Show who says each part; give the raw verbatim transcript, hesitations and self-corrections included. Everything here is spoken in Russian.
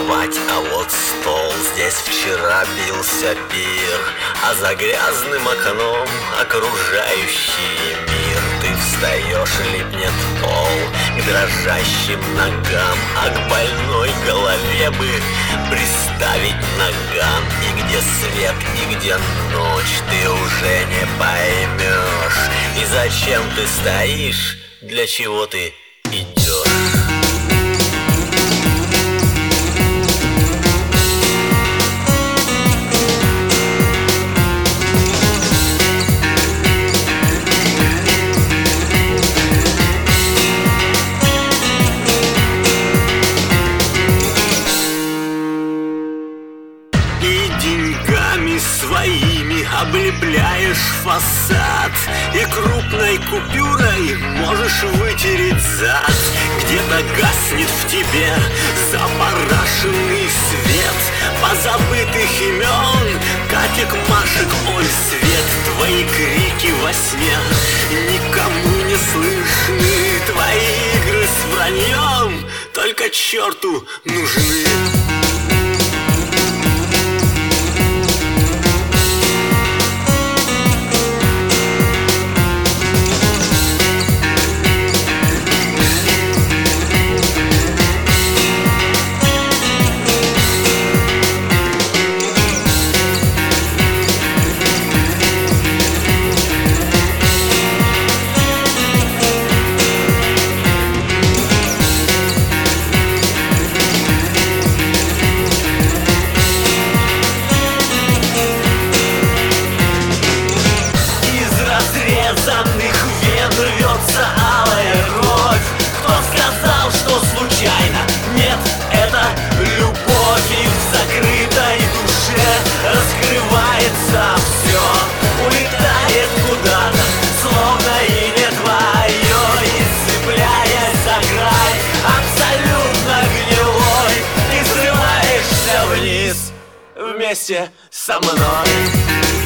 Speaker 1: спать, а вот стол. Здесь вчера бился пир, а за грязным окном окружающий мир. Ты встаешь, липнет пол к дрожащим ногам, а к больной голове бы приставить наган. И где свет, и где ночь, ты уже не поймешь. И зачем ты стоишь, для чего ты идешь? Деньгами своими облепляешь фасад, и крупной купюрой можешь вытереть зад. Где-то гаснет в тебе запарашенный свет позабытых имен, Катек, Машек, ой, свет. Твои крики во сне никому не слышны, твои игры с враньем только черту нужны. Рвется алая кровь. Кто сказал, что случайно? Нет, это любовь. И в закрытой душе раскрывается все, улетает куда-то, словно и не твое. И цепляясь за край, абсолютно гнилой, ты срываешься вниз вместе со мной.